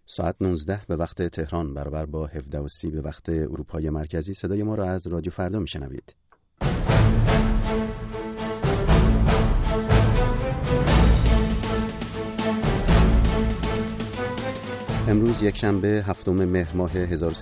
ساعت 19 به وقت تهران برابر با 17:30 به وقت اروپای مرکزی صدای ما را از رادیو فردا میشنوید. امروز یکشنبه 7 مهر ماه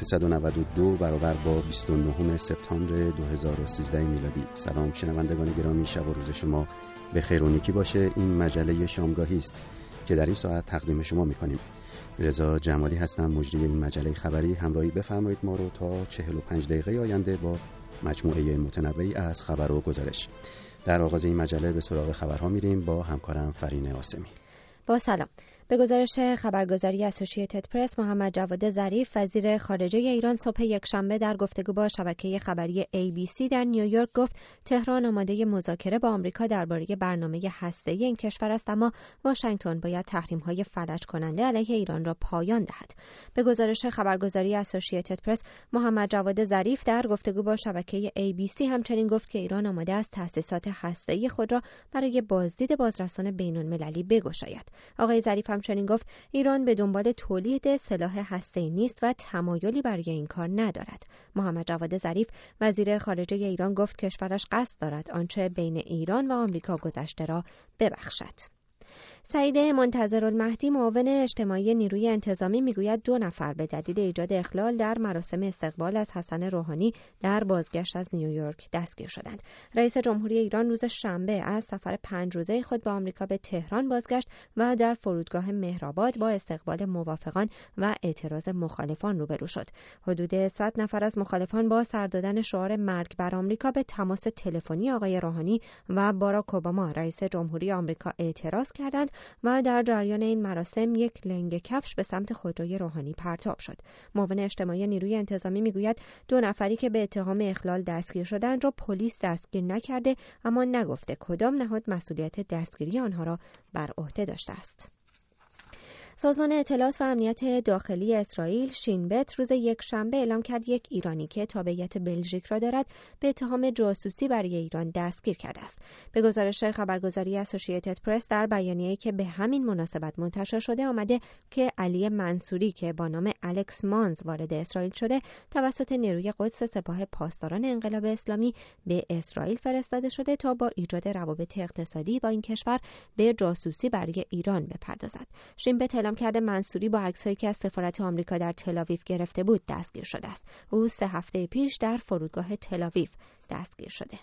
1392 برابر با 29 سپتامبر 2013 میلادی. سلام شنوندگان گرامی، شب و روز شما به خیر و نیکی باشه. این مجله شامگاهی است که در این ساعت تقدیم شما می‌کنیم. رضا جمالی هستم، مجری این مجله خبری. همراهی بفرمایید ما رو تا 45 دقیقه آینده با مجموعه متنوعی از خبر و گزارش. در آغاز این مجله به سراغ خبرها میریم با همکارم فرین آسمی. با سلام. به گزارش خبرگزاری اسوسییتد پرس، محمد جواد ظریف وزیر خارجه ایران صبح یکشنبه در گفتگو با شبکه خبری ABC در نیویورک گفت تهران آماده مذاکره با آمریکا درباره برنامه هسته‌ای این کشور است، اما واشنگتن باید تحریم‌های فلج کننده علیه ایران را پایان دهد. به گزارش خبرگزاری اسوسییتد پرس، محمد جواد ظریف در گفتگو با شبکه ABC همچنین گفت که ایران آماده است تأسیسات هسته‌ای خود را برای بازدید بازرسان بین‌المللی بگشاید. آقای ظریف همچنین گفت ایران به دنبال تولید سلاح هسته‌ای نیست و تمایلی برای این کار ندارد. محمد جواد ظریف وزیر خارجه ایران گفت کشورش قصد دارد آنچه بین ایران و آمریکا گذشته را ببخشد. سعید منتظرالمهدی معاون اجتماعی نیروی انتظامی میگوید 2 نفر به دلیل ایجاد اخلال در مراسم استقبال از حسن روحانی در بازگشت از نیویورک دستگیر شدند. رئیس جمهوری ایران روز شنبه از سفر 5 روزه خود به آمریکا به تهران بازگشت و در فرودگاه مهرآباد با استقبال موافقان و اعتراض مخالفان روبرو شد. حدود 100 نفر از مخالفان با سر دادن شعار مرگ بر آمریکا به تماس تلفنی آقای روحانی و باراک اوباما رئیس جمهوری آمریکا اعتراض کردند و در جریان این مراسم یک لنگ کفش به سمت خودروی روحانی پرتاب شد. معاون اجتماعی نیروی انتظامی میگوید 2 نفری که به اتهام اخلال دستگیر شدند را پلیس دستگیر نکرده، اما نگفته کدام نهاد مسئولیت دستگیری آنها را بر عهده داشته است. سازمان اطلاعات و امنیت داخلی اسرائیل شین بت روز یکشنبه اعلام کرد یک ایرانی که تابعیت بلژیک را دارد به اتهام جاسوسی برای ایران دستگیر کرده است. به گزارش خبرگزاری اسوسییتد پرس، در بیانیه‌ای که به همین مناسبت منتشر شده آمده که علی منصوری که با نام الکس مانز وارد اسرائیل شده توسط نیروی قدس سپاه پاسداران انقلاب اسلامی به اسرائیل فرستاده شده تا با ایجاد روابط اقتصادی با این کشور به جاسوسی برای ایران بپردازد. شین بت اعلام کرده منصوری با عکسایی که از سفارت آمریکا در تل‌آویو گرفته بود دستگیر شده است. او 3 هفته پیش در فرودگاه تل‌آویو دستگیر شده.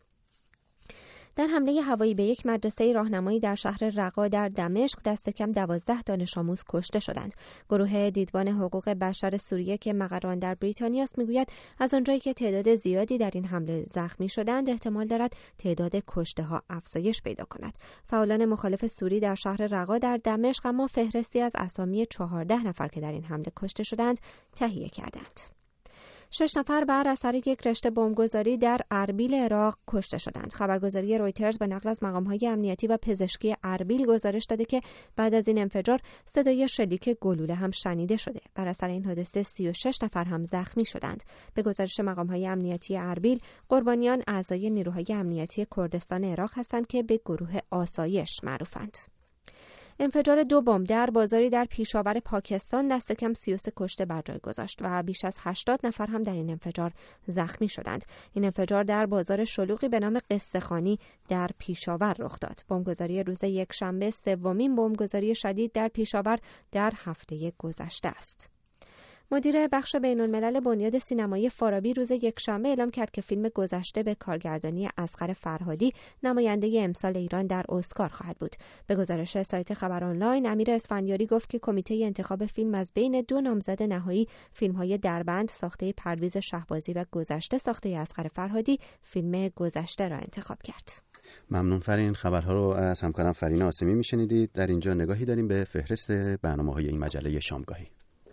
در حمله هوایی به یک مدرسه راهنمایی در شهر رقا در دمشق دست کم 12 دانش آموز کشته شدند. گروه دیدبان حقوق بشر سوریه که مقر آن در بریتانیا است میگوید از آنجایی که تعداد زیادی در این حمله زخمی شدند احتمال دارد تعداد کشته‌ها افزایش پیدا کند. فعالان مخالف سوری در شهر رقا در دمشق اما فهرستی از اسامی 14 نفر که در این حمله کشته شدند تهیه کردند. 6 نفر بر اثر یک رشته بمبگذاری در اربیل عراق کشته شدند. خبرگزاری رویترز به نقل از مقام‌های امنیتی و پزشکی اربیل گزارش داده که بعد از این انفجار صدای شلیک گلوله هم شنیده شده. بر اثر این حادثه 36 نفر هم زخمی شدند. به گزارش مقام‌های امنیتی اربیل، قربانیان اعضای نیروهای امنیتی کردستان عراق هستند که به گروه آسایش معروفند. انفجار 2 بمب در بازاری در پیشاور پاکستان دست کم 33 کشته بر جای گذاشت و بیش از 80 نفر هم در این انفجار زخمی شدند. این انفجار در بازار شلوغی به نام قصه‌خانی در پیشاور رخ داد. بمبگذاری روز یکشنبه 3مین بمبگذاری شدید در پیشاور در هفته گذشته است. مدیر بخش بین‌الملل بنیاد سینمایی فارابی روز یکشنبه اعلام کرد که فیلم گذشته به کارگردانی اصغر فرهادی نماینده امسال ایران در اسکار خواهد بود. به گزارش سایت خبر آنلاین، امیر اسفندیاری گفت که کمیته انتخاب فیلم از بین 2 نامزد نهایی فیلم‌های دربند ساخته پرویز شهبازی و گذشته ساخته اصغر فرهادی فیلم گذشته را انتخاب کرد. ممنون فرین. خبرها رو از همکارم فرین آسمی میشنیدید. در اینجا نگاهی داریم به فهرست برنامه‌های این مجله شامگاهی.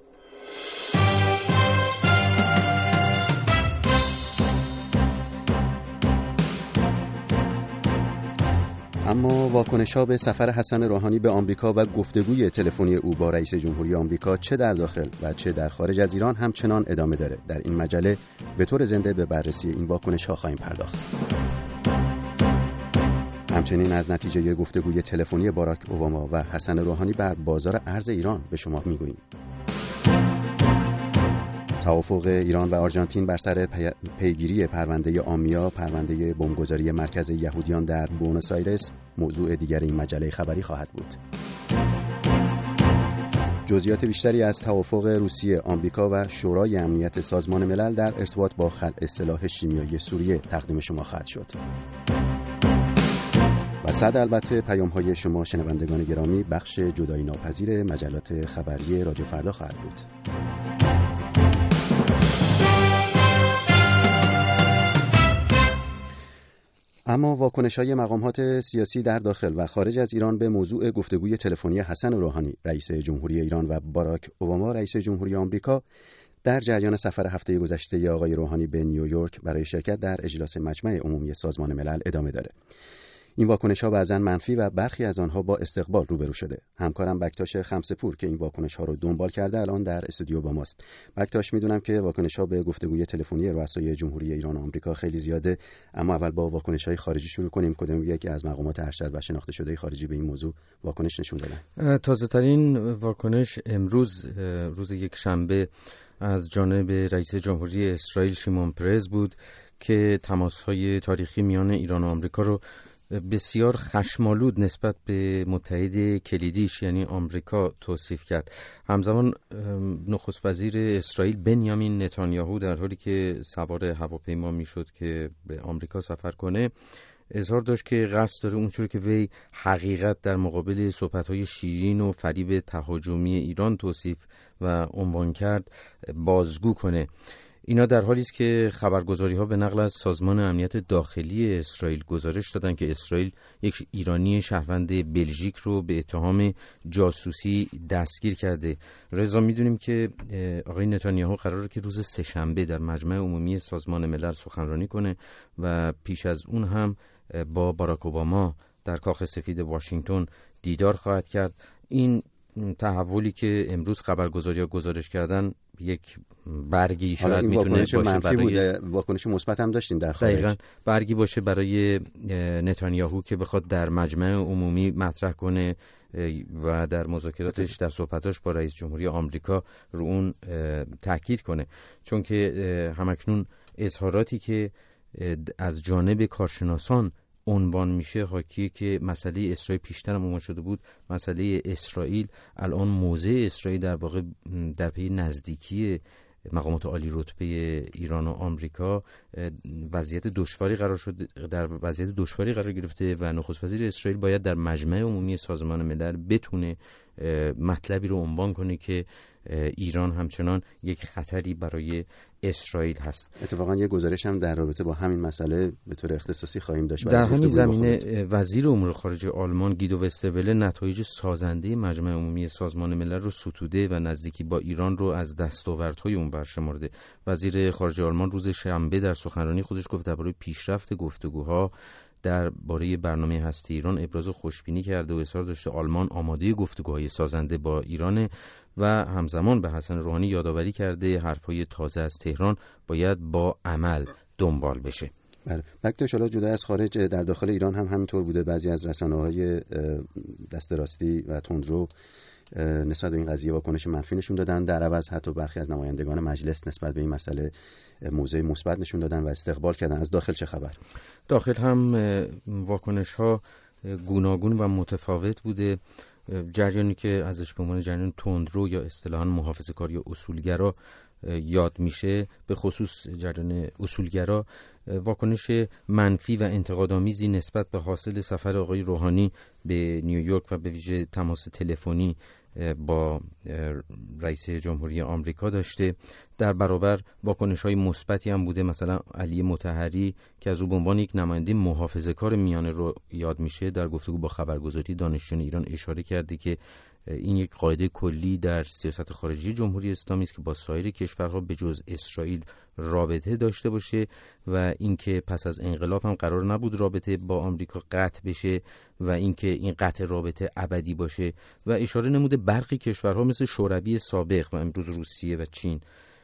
اما واکنش‌ها به سفر حسن روحانی به آمریکا و گفتگوی تلفنی او با رئیس جمهوری آمریکا چه در داخل و چه در خارج از ایران همچنان ادامه داره. در این مجله به طور زنده به بررسی این واکنش‌ها خواهیم پرداخت. همچنین از نتیجه گفتگوی تلفنی باراک اوباما و حسن روحانی بر بازار ارز ایران به شما میگوییم. توافق ایران و آرژانتین بر سر پیگیری پرونده آمیا، پرونده بمبگذاری مرکز یهودیان در بوئنوس آیرس، موضوع دیگر این مجله خبری خواهد بود. جزئیات بیشتری از توافق روسیه، آمریکا و شورای امنیت سازمان ملل در ارتباط با خلع سلاح شیمیایی سوریه تقدیم شما خواهد شد. و صد البته پیام‌های شما شنوندگان گرامی بخش جدایی ناپذیر مجلات خبری رادیو فردا خواهد بود. اما واکنش‌های مقامات سیاسی در داخل و خارج از ایران به موضوع گفتگوی تلفنی حسن روحانی رئیس جمهوری ایران و باراک اوباما رئیس جمهوری آمریکا در جریان سفر هفته گذشته آقای روحانی به نیویورک برای شرکت در اجلاس مجمع عمومی سازمان ملل ادامه داره. این واکنش‌ها بعضاً منفی و برخی از آنها با استقبال روبرو شده. همکارم بکتاش خمسه‌پور که این واکنش‌ها رو دنبال کرده الان در استودیو با ماست. بکتاش، میدونم که واکنش‌ها به گفتگوی تلفنی رؤسای جمهوری ایران و آمریکا خیلی زیاده، اما اول با واکنش‌های خارجی شروع کنیم. کدوم یکی از مقامات ارشد و شناخته شده خارجی به این موضوع واکنش نشون دادن؟ تازه‌ترین واکنش امروز روز یک شنبه از جانب رئیس جمهوری اسرائیل شیمون پرز بود که تماس‌های تاریخی میان ایران و آمریکا رو بسیار خشمالود نسبت به متحد کلیدیش یعنی آمریکا توصیف کرد. همزمان نخست وزیر اسرائیل بنیامین نتانیاهو در حالی که سوار هواپیما میشد که به آمریکا سفر کنه اظهار داشت که قصد داره اونجوری که وی حقیقت در مقابل صحبت‌های شیرین و فریب تهاجمی ایران توصیف و عنوان کرد بازگو کنه. اینا در حالی است که خبرگزاری‌ها به نقل از سازمان امنیت داخلی اسرائیل گزارش دادند که اسرائیل یک ایرانی شهروند بلژیک رو به اتهام جاسوسی دستگیر کرده. رضا، می‌دونیم که آقای نتانیاهو قراره که روز سه‌شنبه در مجمع عمومی سازمان ملل سخنرانی کنه و پیش از اون هم با باراک اوباما در کاخ سفید واشنگتن دیدار خواهد کرد. این تحولی که امروز خبرگزاری‌ها گزارش کردن یک برگی شاید میتونه باشه برای واکنش مثبت هم داشتیم در خارج. دقیقاً برگی باشه برای نتانیاهو که بخواد در مجمع عمومی مطرح کنه و در مذاکراتش در صحبتاش با رئیس جمهوری آمریکا رو اون تاکید کنه، چون که همکنون اظهاراتی که از جانب کارشناسان عنوان میشه حاکیه که مسئله اسرائیل پیشتر هم عنوان شده بود. مسئله اسرائیل الان موضع اسرائیل در واقع در پی نزدیکی مقامات عالی رتبه ایران و آمریکا وضعیت دشواری قرار گرفته و نخست وزیر اسرائیل باید در مجمع عمومی سازمان ملل بتونه مطلبی رو عنوان کنه که ایران همچنان یک خطری برای اسرائیل هست. اتفاقا یه گزارش هم در رابطه با همین مسئله به طور اختصاصی خواهیم داشت. در همین زمینه وزیر امور خارجه آلمان گیدو وستروله نتایج سازنده مجمع عمومی سازمان ملل رو ستوده و نزدیکی با ایران رو از دستاوردهای اون برشمرده. وزیر خارجه آلمان روز شنبه در سخنرانی خودش گفت درباره پیشرفت گفتگوها درباره برنامه هسته ایران ابراز خوشبینی کرده و اصرار داشته آلمان آماده گفتگوهای سازنده با ایران و همزمان به حسن روحانی یادآوری کرده حرفای تازه از تهران باید با عمل دنبال بشه. بله. بکتاش، حالا جدا از خارج در داخل ایران هم همینطور بوده. بعضی از رسانه‌های دست راستی و تندرو نسبت به این قضیه واکنش منفی نشون دادن، در عوض حتی برخی از نمایندگان مجلس نسبت به این مسئله موضع مثبت نشون دادن و استقبال کردن. از داخل چه خبر؟ داخل هم واکنش‌ها گوناگون و متفاوت بوده. جریانی که ازش به عنوان جریان تندرو یا اصطلاحاً محافظه‌کار یا اصولگرا یاد میشه، به خصوص جریان اصولگرا، واکنش منفی و انتقادآمیزی نسبت به حاصل سفر آقای روحانی به نیویورک و به ویژه تماس تلفنی با رئیس جمهوری آمریکا داشته. در برابر واکنش‌های مثبتی هم بوده. مثلا علی مطهری که از او به عنوان یک نماینده محافظه‌کار میانه رو یاد میشه، در گفتگو با خبرگزاری دانشجویان ایران اشاره کرده که این یک قاعده کلی در سیاست خارجی جمهوری اسلامی است که با سایر کشورها به جز اسرائیل رابطه داشته باشه و اینکه پس از انقلاب هم قرار نبود رابطه با آمریکا قطع بشه و اینکه این قطع رابطه ابدی باشه و اشاره نموده برخی کشورها مثل شوروی سابق و امروز روسیه و چین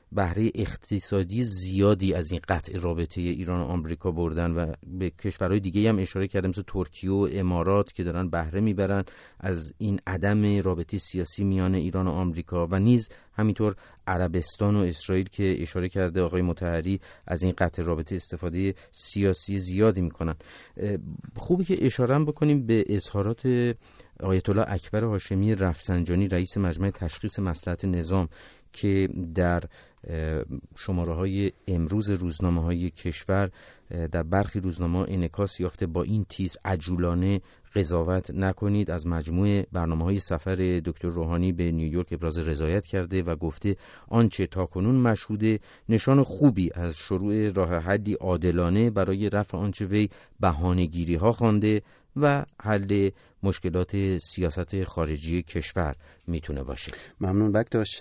بهره اقتصادی زیادی از این قطع رابطه ایران و آمریکا بردن و به کشورهای دیگه هم اشاره کردم مثل ترکیه و امارات که دارن بهره میبرن از این عدم رابطه سیاسی میان ایران و آمریکا و نیز همینطور عربستان و اسرائیل که اشاره کرده آقای مطهری از این قطع رابطه استفاده سیاسی زیادی میکنن. خوبه که اشاره بکنیم به اظهارات آیت الله اکبر هاشمی رفسنجانی رئیس مجمع تشخیص مصلحت نظام که در شماره‌های امروز روزنامه‌های کشور در برخی روزنامه‌ها انعکاس یافته با این تیتر عجولانه قضاوت نکنید. از مجموع برنامه‌های سفر دکتر روحانی به نیویورک ابراز رضایت کرده و گفته آنچه تاکنون مشهوده نشان خوبی از شروع راه حلی عادلانه برای رفع آنچه وی بهانه‌گیری‌ها خوانده و حل مشکلات سیاست خارجی کشور میتونه باشه. ممنون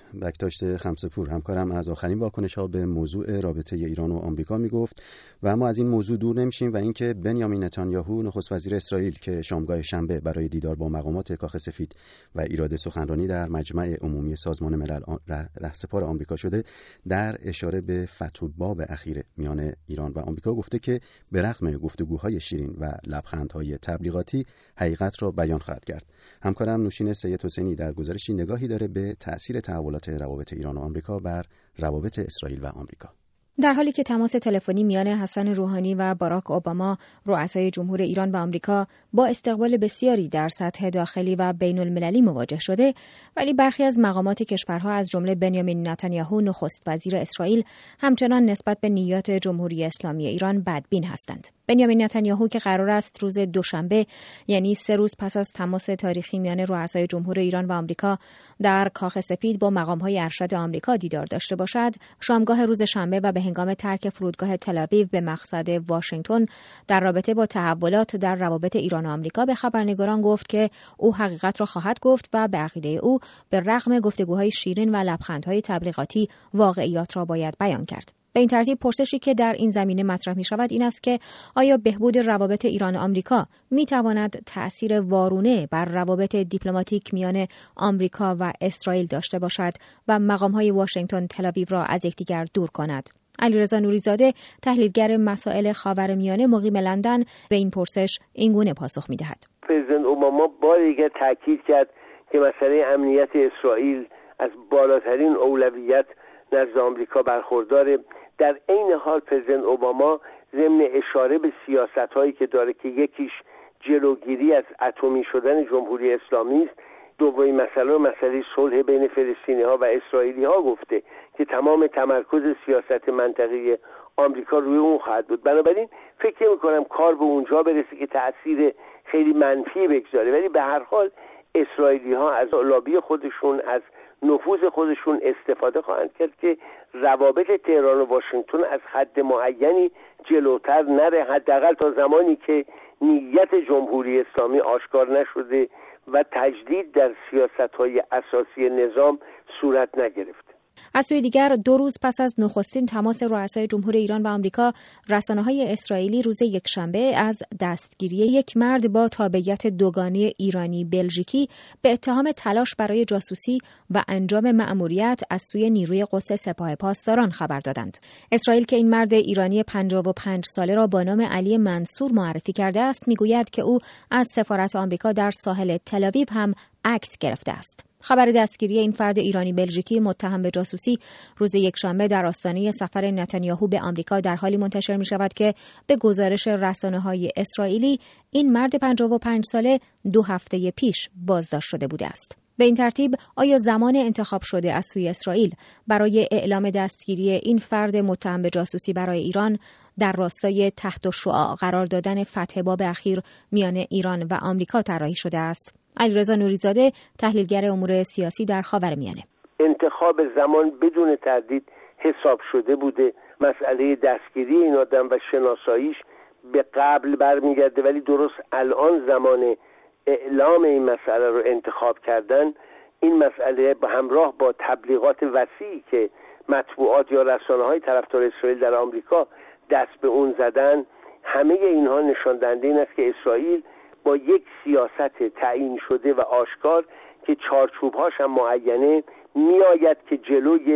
بکتاش خمسه‌پور. همکارم از آخرین واکنش‌ها به موضوع رابطه ایران و آمریکا میگفت و اما از این موضوع دور نمیشیم و اینکه بنیامین نتانیاهو نخست وزیر اسرائیل که شامگاه شنبه برای دیدار با مقامات کاخ سفید و ایراد سخنرانی در مجمع عمومی سازمان ملل رهسپار آمریکا شده، در اشاره به فتح الباب اخیر میان ایران و آمریکا گفته که به رغم گفتگوهای شیرین و لبخندهای تبلیغاتی حقیقت را بیان خواهد کرد. همکارم نوشین سید حسینی در گزارشی نگاهی داره به تأثیر تحولات روابط ایران و آمریکا بر روابط اسرائیل و آمریکا. در حالی که تماس تلفنی میان حسن روحانی و باراک اوباما رؤسای جمهور ایران و آمریکا با استقبال بسیاری در سطح داخلی و بین المللی مواجه شده، ولی برخی از مقامات کشورها از جمله بنیامین نتانیاهو نخست وزیر اسرائیل همچنان نسبت به نیات جمهوری اسلامی ایران بدبین هستند. بنیامین نتانیاهو که قرار است روز دوشنبه یعنی 3 روز پس از تماس تاریخی میان رؤسای جمهور ایران و آمریکا در کاخ سفید با مقام‌های ارشد آمریکا دیدار داشته باشد، شامگاه روز شنبه و به هنگام ترک فرودگاه تل‌آویو به مقصد واشنگتن در رابطه با تحولات در روابط ایران و آمریکا به خبرنگاران گفت که او حقیقت را خواهد گفت و به عقیده او به رغم گفتگوهای شیرین و لبخندهای تبلیغاتی واقعیات را باید بیان کرد. به این ترتیب پرسشی که در این زمینه مطرح می شود این است که آیا بهبود روابط ایران و آمریکا می تواند تأثیر وارونه بر روابط دیپلماتیک میان آمریکا و اسرائیل داشته باشد و مقام‌های واشنگتن تل‌آویو را از یکدیگر دور کند؟ علیرضا نوریزاده تحلیلگر مسائل خاورمیانه مقیم لندن به این پرسش اینگونه پاسخ می‌دهد. پرزیدنت اوباما بار دیگر تاکید کرد که مسئله امنیت اسرائیل از بالاترین اولویت نزد آمریکا برخورداره. در عین حال پرزیدنت اوباما ضمن اشاره به سیاست‌هایی که داره که یکیش جلوگیری از اتمی شدن جمهوری اسلامی است، دومین مسئله صلح بین فلسطینی‌ها و اسرائیلی‌ها گفته که تمام تمرکز سیاست منطقه‌ای آمریکا روی اون خواهد بود. بنابراین فکر می‌کنم کار به اونجا برسه که تأثیر خیلی منفی بگذاره، ولی به هر حال اسرائیلی‌ها از لابی خودشون، از نفوذ خودشون استفاده خواهند کرد که روابط تهران و واشنگتن از حد معینی جلوتر نره، حداقل تا زمانی که نیت جمهوری اسلامی آشکار نشده و تجدید در سیاست‌های اساسی نظام صورت نگرفته. از سوی دیگر 2 روز پس از نخستین تماس رؤسای جمهور ایران و آمریکا، رسانه‌های اسرائیلی روز یکشنبه از دستگیری یک مرد با تابعیت دوگانه ایرانی بلژیکی به اتهام تلاش برای جاسوسی و انجام مأموریت از سوی نیروی قدس سپاه پاسداران خبر دادند. اسرائیل که این مرد ایرانی 55 ساله را با نام علی منصور معرفی کرده است، میگوید که او از سفارت آمریکا در ساحل تل‌آویو هم عکس گرفته است. خبر دستگیری این فرد ایرانی بلژیکی متهم به جاسوسی روز یکشنبه در آستانه سفر نتانیاهو به آمریکا در حالی منتشر می شود که به گزارش رسانه‌های اسرائیلی این مرد 55 ساله 2 هفته پیش بازداشت شده بوده است. به این ترتیب آیا زمان انتخاب شده از سوی اسرائیل برای اعلام دستگیری این فرد متهم به جاسوسی برای ایران در راستای تحت الشعاع قرار دادن فتح باب اخیر میان ایران و آمریکا طراحی شده است؟ علیرضا نوریزاده تحلیلگر امور سیاسی در خاورمیانه: انتخاب زمان بدون تردید حساب شده بوده. مسئله دستگیری این آدم و شناساییش به قبل برمیگرده، ولی درست الان زمان اعلام این مسئله رو انتخاب کردن. این مسئله به همراه با تبلیغات وسیعی که مطبوعات یا رسانه‌های طرفدار اسرائیل در آمریکا دست به اون زدن، همه اینها نشان دهنده این است که اسرائیل با یک سیاست تعیین شده و آشکار که چارچوب‌هاش هم معینه میآید که جلوی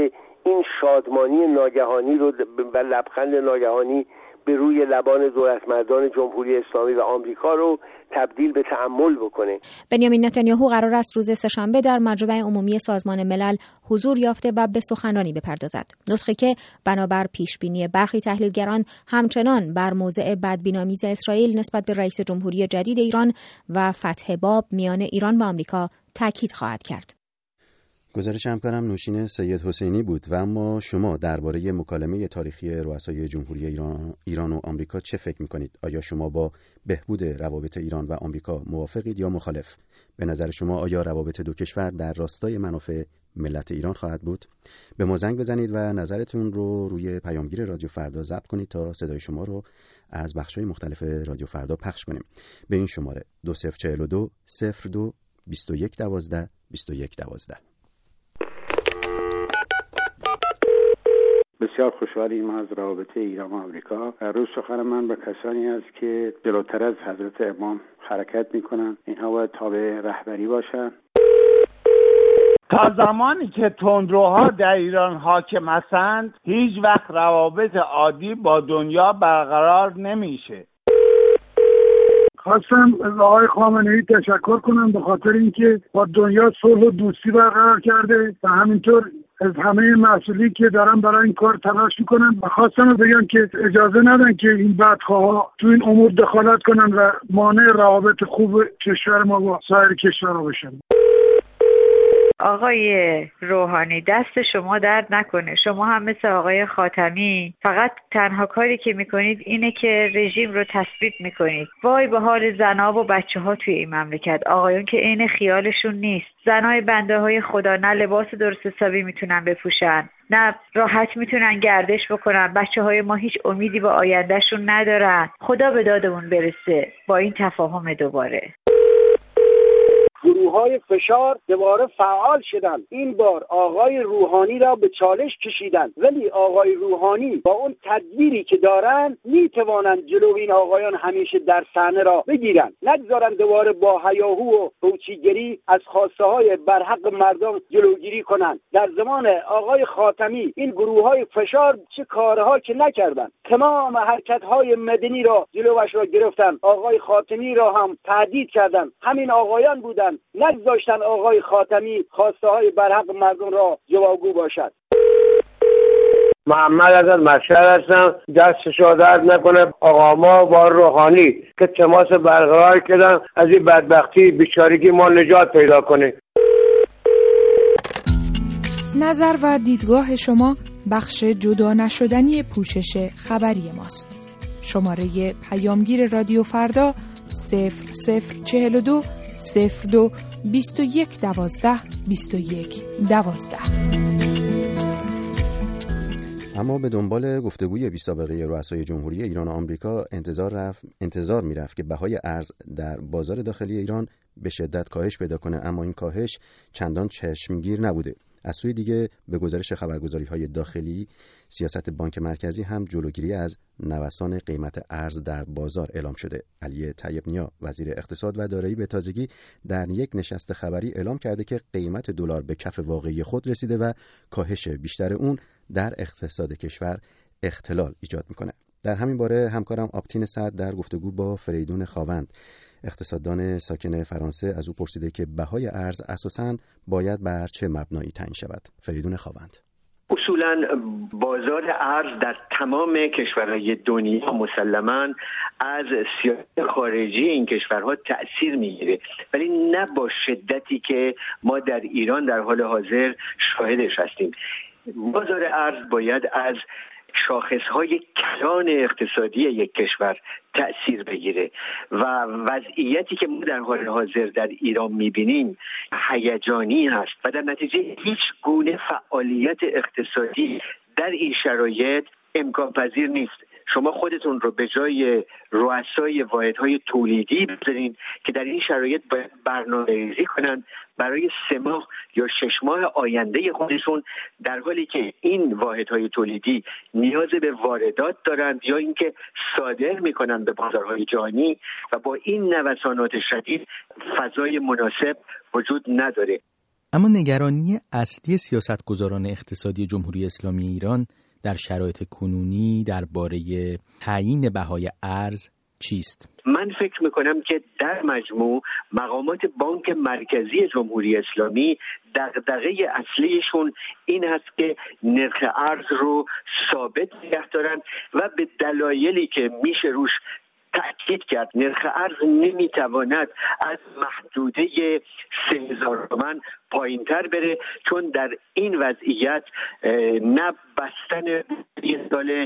این شادمانی ناگهانی رو و لبخند ناگهانی به روی لبان دولتمردان جمهوری اسلامی و آمریکا رو تبدیل به تأمل بکنه. بنیامین نتانیاهو قرار است روز سه‌شنبه در مجمع عمومی سازمان ملل حضور یافته و به سخنرانی بپردازد. نطقی که بنابر پیشبینی برخی تحلیلگران همچنان بر موضع بدبین‌آمیز اسرائیل نسبت به رئیس جمهوری جدید ایران و فتح باب میان ایران و آمریکا تاکید خواهد کرد. گزارش همکارم نوشین سید حسینی بود. و اما شما درباره مکالمه تاریخی رؤسای جمهوری ایران و آمریکا چه فکر می‌کنید؟ آیا شما با بهبود روابط ایران و آمریکا موافقید یا مخالف؟ به نظر شما آیا روابط دو کشور در راستای منافع ملت ایران خواهد بود؟ به ما زنگ بزنید و نظرتون رو روی پیامگیر رادیو فردا ضبط کنید تا صدای شما رو از بخش‌های مختلف رادیو فردا پخش کنیم. به این شماره 2042 02 21 12 21 12. بسیار خوشحالیم از رابطه ایران و آمریکا. روز سخن من به کسانی است که جلوتر از حضرت امام حرکت میکنن. اینها باید تابع رهبری باشن. تا زمانی که تندروها در ایران حاکم هستند هیچ وقت روابط عادی با دنیا برقرار نمیشه. خواستم از آقای خامنه‌ای تشکر کنم به خاطر اینکه با دنیا صلح و دوستی برقرار کرده و همینطور از همه مسئولی که دارن برای این کار تلاش میکنن و خواستم بگم که اجازه ندن که این بدخواها تو این امور دخالت کنن و مانع روابط خوب کشور ما با سایر کشورها بشن. آقای روحانی دست شما درد نکنه. شما هم مثل آقای خاتمی فقط تنها کاری که میکنید اینه که رژیم رو تثبیت میکنید. وای به حال زنها و بچه ها توی این مملکت. آقایون که عین خیالشون نیست. زنهای بنده های خدا نه لباس درست حسابی میتونن بپوشن، نه راحت میتونن گردش بکنن. بچه های ما هیچ امیدی به آیندهشون ندارن. خدا به دادمون برسه با این تفاهم دوباره. گروه‌های فشار دوباره فعال شدن. این بار آقای روحانی را به چالش کشیدن، ولی آقای روحانی با اون تدبیری که دارن میتوانند جلو این آقایان همیشه در صحنه را بگیرن، نگذارن دوباره با هیاهو و هوچیگری از خواسته های برحق مردم جلوگیری کنند. در زمان آقای خاتمی این گروه‌های فشار چه کارها که نکردن، تمام حرکت‌های مدنی را جلوش را گرفتن، آقای خاتمی را هم تهدید کردن. همین آقایان بودن نگذاشتن آقای خاتمی خواسته های برحق مردم را جوابگو باشد. محمد از مشهد هستم. دستشو درد نکنه آقا ما با روحانی که تماس برقرار کردن از این بدبختی بیچارگی ما نجات پیدا کنه. نظر و دیدگاه شما بخش جدا نشدنی پوشش خبری ماست. شماره پیامگیر رادیو فردا 0042 02 21 12 21 12. اما به دنبال گفتگوی بی سابقه رؤسای جمهوری ایران و آمریکا انتظار میرفت که بهای ارز در بازار داخلی ایران به شدت کاهش پیدا کنه، اما این کاهش چندان چشمگیر نبوده. از سوی دیگه به گزارش خبرگزاری‌های داخلی، سیاست بانک مرکزی هم جلوگیری از نوسان قیمت ارز در بازار اعلام شده. علی طیب نیا وزیر اقتصاد و دارایی به تازگی در یک نشست خبری اعلام کرده که قیمت دلار به کف واقعی خود رسیده و کاهش بیشتر اون در اقتصاد کشور اختلال ایجاد میکنه. در همین باره همکارم آبتین سعد در گفتگو با فریدون خاوند، اقتصاددان ساکن فرانسه، از او پرسیده که بهای ارز اساساً باید بر چه مبنایی تعیین شود. فریدون خاوند: اصولاً بازار ارز در تمام کشورهای دنیا مسلماً از سیاست خارجی این کشورها تأثیر میگیره، ولی نه با شدتی که ما در ایران در حال حاضر شاهدش هستیم. بازار ارز باید از شاخصهای کلان اقتصادی یک کشور تأثیر بگیره و وضعیتی که ما در حال حاضر در ایران میبینیم هیجانی هست و در نتیجه هیچ گونه فعالیت اقتصادی در این شرایط امکان پذیر نیست. شما خودتون رو به جای رؤسای واحدهای تولیدی بذارین که در این شرایط باید برنامه‌ریزی کنن برای 3 ماه یا 6 ماه آینده خودشون، در حالی که این واحدهای تولیدی نیاز به واردات دارند یا اینکه صادر میکنن به بازارهای جهانی و با این نوسانات شدید فضای مناسب وجود نداره. اما نگرانی اصلی سیاستگزاران اقتصادی جمهوری اسلامی ایران در شرایط کنونی درباره تعیین بهای ارز چیست؟ من فکر میکنم که در مجموع مقامات بانک مرکزی جمهوری اسلامی دغدغه اصلیشون این هست که نرخ ارز رو ثابت نگه دارن و به دلایلی که میشه روش تأکید کرد نرخ ارز نمیتواند از محدوده 3000 تومان پایین تر بره، چون در این وضعیت نه بستن سال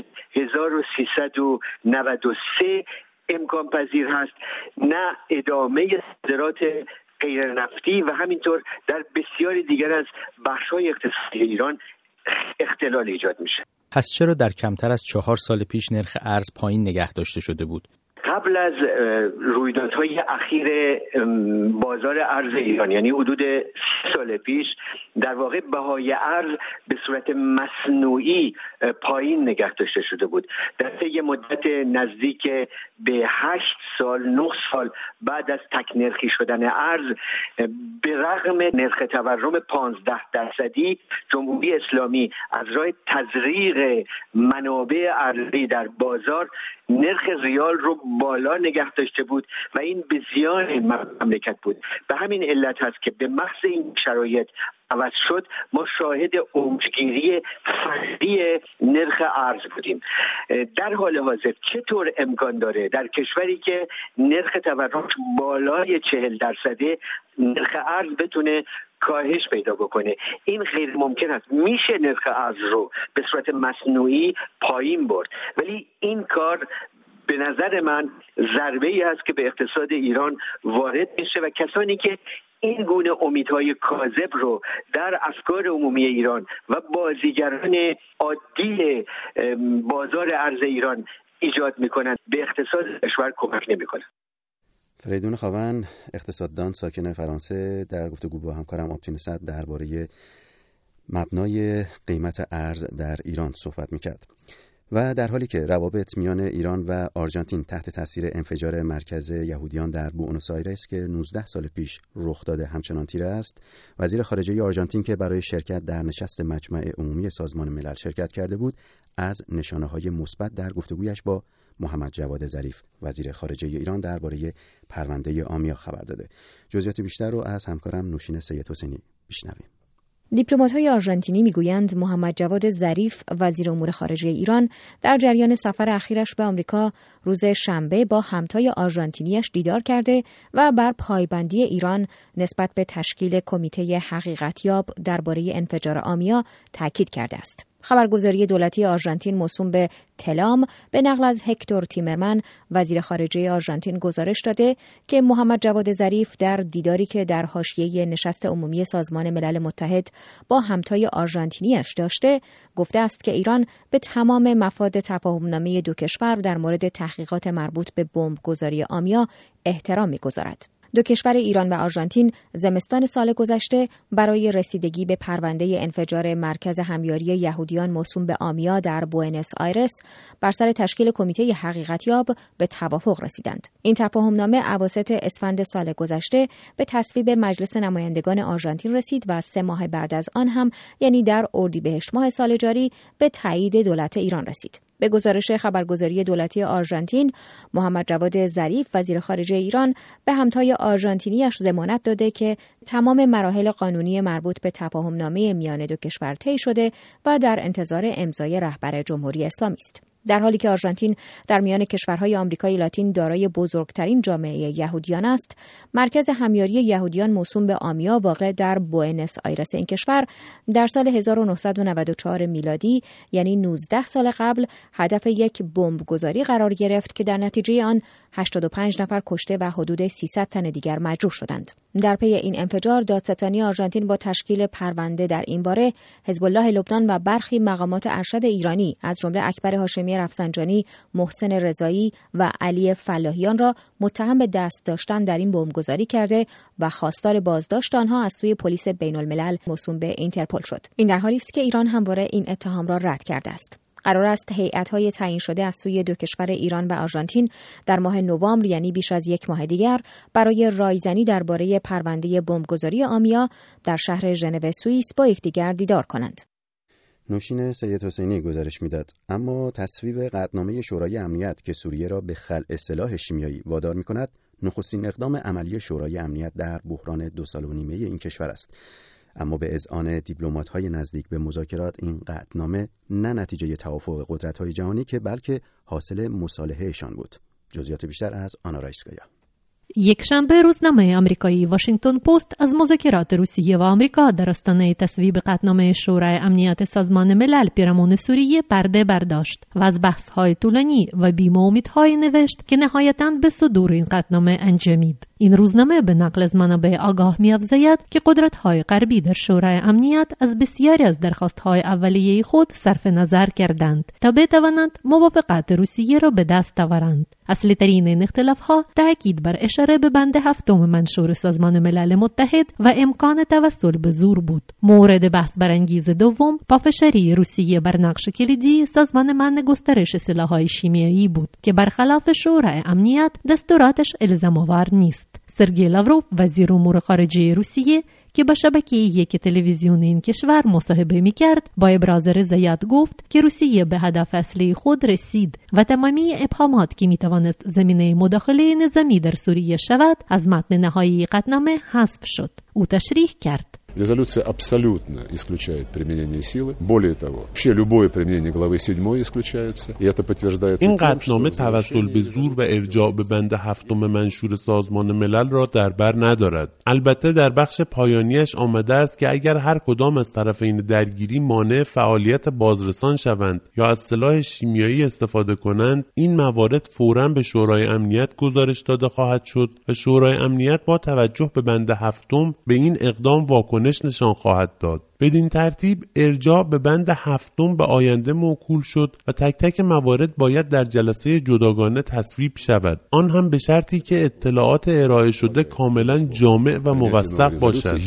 1393 امکان پذیر هست، نه ادامه صادرات غیر نفتی و همینطور در بسیاری دیگر از بخش‌های اقتصادی ایران اختلال ایجاد میشه. پس چرا در کمتر از 4 سال پیش نرخ ارز پایین نگه داشته شده بود؟ قبل از رویدادهای اخیر بازار ارز ایران، یعنی حدود 30 سال پیش، در واقع بهای ارز به صورت مصنوعی پایین نگه داشته شده بود. در طی مدت نزدیک به 8 سال 9 سال بعد از تک نرخی شدن ارز، به رغم نرخ تورم 15% جمهوری اسلامی از راه تزریق منابع ارزی در بازار نرخ ریال رو بالا نگه داشته بود و این به زیان مملکت بود. به همین علت هست که به محض این شرایط عوض شد ما شاهد اوجگیری فردی نرخ ارز بودیم. در حال حاضر چطور امکان داره در کشوری که نرخ تورم بالای 40% نرخ ارز بتونه کاهش پیدا بکنه؟ این غیر ممکن است. میشه نرخ ارز رو به صورت مصنوعی پایین برد، ولی این کار به نظر من ضربه‌ای است که به اقتصاد ایران وارد میشه و کسانی که این گونه امیدهای کاذب رو در افکار عمومی ایران و بازیگران عادی بازار ارز ایران ایجاد میکنن به اقتصاد کشور کمک نمیکنن. فریدون خاون، اقتصاددان ساکن فرانسه، در گفتگو با همکارم آبتین صدر درباره مبنای قیمت ارز در ایران صحبت میکرد. و در حالی که روابط میان ایران و آرژانتین تحت تاثیر انفجار مرکز یهودیان در بوئنوس آیرس که 19 سال پیش رخ داده همچنان تیره است، وزیر خارجه آرژانتین که برای شرکت در نشست مجمع عمومی سازمان ملل شرکت کرده بود، از نشانه‌های مثبت در گفتگویش با محمد جواد ظریف وزیر خارجه ایران درباره پرونده آمیا خبر داده. جزئیات بیشتر رو از همکارم نوشین سید حسینی بشنویم. دیپلمات‌های آرژانتینی میگویند محمد جواد ظریف وزیر امور خارجه ایران در جریان سفر اخیرش به آمریکا روز شنبه با همتای آرژانتینیش دیدار کرده و بر پایبندی ایران نسبت به تشکیل کمیته حقیقتیاب درباره انفجار آمیا تاکید کرده است. خبرگزاری دولتی آرژانتین موسوم به تلام به نقل از هکتور تیمرمن وزیر خارجه آرژانتین گزارش داده که محمد جواد ظریف در دیداری که در حاشیه نشست عمومی سازمان ملل متحد با همتای آرژانتینیش داشته، گفته است که ایران به تمام مفاد تفاهمنامه دو کشور در مورد تحقیقات مربوط به بمبگذاری آمیا احترام می‌گذارد. دو کشور ایران و آرژانتین زمستان سال گذشته برای رسیدگی به پرونده انفجار مرکز همیاری یهودیان موسوم به آمیا در بوئنوس آیرس بر سر تشکیل کمیته حقیقتیاب به توافق رسیدند. این تفاهمنامه اواسط اسفند سال گذشته به تصویب مجلس نمایندگان آرژانتین رسید و 3 ماه بعد از آن هم، یعنی در اردیبهشت ماه سال جاری، به تایید دولت ایران رسید. به گزارش خبرگزاری دولتی آرژانتین، محمد جواد ظریف وزیر خارجه ایران به همتای آرژانتینیش ضمانت داده که تمام مراحل قانونی مربوط به تفاهمنامه میان دو کشور طی شده و در انتظار امضای رهبر جمهوری اسلامی است. در حالی که آرژانتین در میان کشورهای آمریکای لاتین دارای بزرگترین جامعه یهودیان است، مرکز همیاری یهودیان موسوم به آمیا واقع در بوئنوس آیرس این کشور در سال 1994 میلادی، یعنی 19 سال قبل، هدف یک بمبگذاری قرار گرفت که در نتیجه آن 85 نفر کشته و حدود 300 تن دیگر مجروح شدند. در پی این انفجار، دادستانی آرژانتین با تشکیل پرونده در این باره، حزب الله لبنان و برخی مقامات ارشد ایرانی از جمله اکبر هاشمی رفسنجانی، محسن رضایی و علی فلاحیان را متهم به دست داشتن در این بمبگذاری کرده و خواستار بازداشت آنها از سوی پلیس بین‌الملل موسوم به اینترپل شد. این در حالی است که ایران همواره این اتهام را رد کرده است. قرار است هیئت‌های تعیین شده از سوی دو کشور ایران و آرژانتین در ماه نوامبر، یعنی بیش از یک ماه دیگر، برای رایزنی درباره پرونده بمبگذاری آمیا در شهر ژنو سوئیس با یکدیگر دیدار کنند. نوشین سید حسینی گزارش میداد. اما تصویب قطعنامه شورای امنیت که سوریه را به خلع سلاح شیمیایی وادار می‌کند، نخستین اقدام عملی شورای امنیت در بحران 2 سال و نیمه این کشور است. اما به اذعان دیپلمات‌های نزدیک به مذاکرات، این قطعنامه نه نتیجه توافق قدرت‌های جهانی که بلکه حاصل مصالحه‌شان بود. جزئیات بیشتر از آنا رایسکایا. یکشنبه روزنامه آمریکایی واشنگتن پست از مذاکرات روسیه و آمریکا در آستانه تصویب قطعنامه شورای امنیت سازمان ملل پیرامون سوریه پرده برداشت و از بحث‌های طولانی و بی‌مه امیدهای نوشت که نهایتاً به صدور این قطعنامه انجامید. این روزنامه به نقل از منابع آگاه می‌افزاید که قدرت‌های غربی در شورای امنیت از بسیاری از درخواست‌های اولیه خود صرف نظر کردند تا بتوانند موافقت روسیه را به دست آورند. اصلی ترین این اختلاف‌ها تأکید بر اشاره به بند 7 منشور سازمان ملل متحد و امکان توسل به زور بود. مورد بحث برانگیز دوم پافشاری روسیه بر نقش کلیدی سازمان منع گسترش سلاح‌های شیمیایی بود که برخلاف شورای امنیت دستوراتش الزام‌آور نیست. سرگئی لاوروف وزیر امور خارجه روسیه که با شبکه یک تلویزیون این کشور مصاحبه می‌کرد، با ابراز رضایت گفت که روسیه به هدف اصلی خود رسید و تمامی ابهامات که می‌توانست زمینه مداخله نظامی در سوریه شود از متن نهایی قطعنامه حذف شد. او تشریح کرد: Резолюция абсолютно исключает применение силы. Более того, вообще любое применение главы 7 исключается. И это подтверждается این قطعنامه توسل به زور و ارجاع به بند 7 منشور سازمان ملل را در بر ندارد. البته در بخش پایانیش آمده است که اگر هر کدام از طرفین درگیری مانع فعالیت بازرسان شوند یا از سلاح شیمیایی استفاده کنند، این موارد فوراً به شورای امنیت گزارش داده خواهد شد و شورای امنیت با توجه به بند 7 به این اقدام واکنش نشان خواهد داد. بدین ترتیب ارجاع به بند 7 به آینده موکول شد و تک تک موارد باید در جلسه جداگانه تصویب شود، آن هم به شرطی که اطلاعات ارائه شده کاملا جامع و موثق باشد.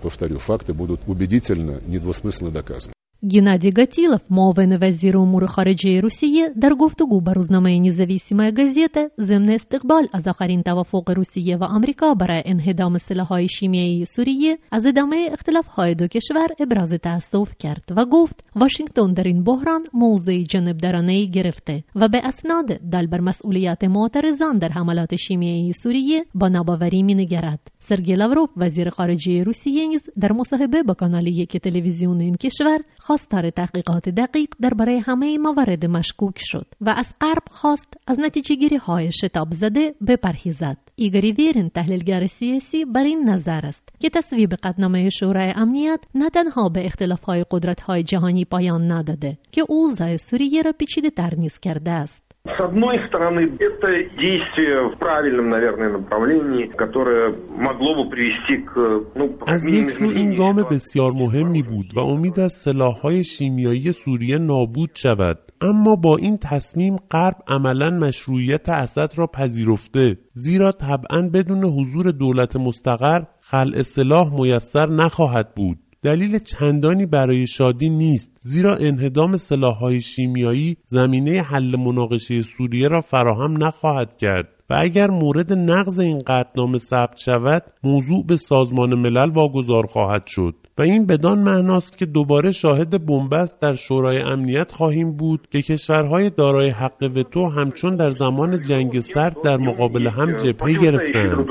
گنادی گاتیلوف، معاون وزیر امور خارجه روسیه، در گفتگو با روزنامه نزویسیمای گازета ضمن استقبال از آخرین توافق روسیه و آمریکا برای انهدام سلاح‌های شیمیایی سوریه از ادامه اختلاف‌های دو کشور ابراز تأسف کرد و گفت واشنگتن در این بحران موضع جانبدارانه‌ای گرفته و به اسناد دال بر مسئولیت معترضان در حملات شیمیایی سوریه با ناباوری می‌نگرد. سرگئی لاوروف وزیر خارجه روسیه نیز در مصاحبه با کانال یک تلویزیون این کشور خواستار تحقیقات دقیق درباره همه موارد مشکوک شد و از غرب خواست از نتیجه‌گیری‌های شتاب زده بپرهیزد. ایگوری ویرین، تحلیلگر سیاسی، بر این نظر است که تصویب قطعنامه شورای امنیت نه تنها به اختلاف‌های قدرت‌های جهانی پایان نداده که اوضاع سوریه را پیچیده‌تر نیز کرده است. С одной стороны, это действие в правильном, наверное, направлении, которое могло бы привести к, از یک سو این گام بسیار مهمی بود و امید از سلاح‌های شیمیایی سوریه نابود شود. اما با این تصمیم غرب عملاً مشروعیت اسد را پذیرفته، زیرا طبعاً بدون حضور دولت مستقر خلع سلاح میسر نخواهد بود. دلیل چندانی برای شادی نیست، زیرا انهدام سلاح‌های شیمیایی زمینه حل مناقشه سوریه را فراهم نخواهد کرد و اگر مورد نقض این قطعنامه ثبت شود، موضوع به سازمان ملل واگذار خواهد شد و این بدان معناست که دوباره شاهد بنبست در شورای امنیت خواهیم بود که کشورهای دارای حق وتو همچون در زمان جنگ سرد در مقابل هم جبهه گرفتند.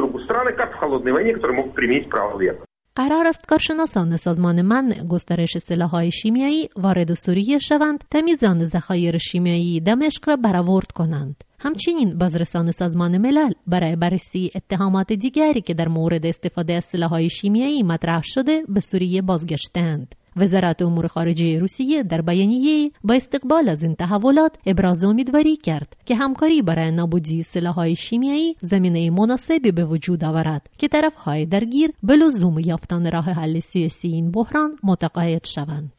قرار است کارشناسان سازمان منع گسترش سلاح‌های شیمیایی وارد سوریه شوند تا میزان ذخایر شیمیایی دمشق را برآورد کنند. همچنین بازرسان سازمان ملل برای بررسی اتهامات دیگری که در مورد استفاده از سلاح‌های شیمیایی مطرح شده به سوریه بازگشتند. وزارت امور خارجه روسیه در بیانیه‌ای با استقبال از این تحولات ابراز امیدواری کرد که همکاری برای نابودی سلاح‌های شیمیایی زمینه مناسبی به وجود آورد که طرف‌های درگیر به لزوم یافتن راه حل سیاسی این بحران متقاعد شوند.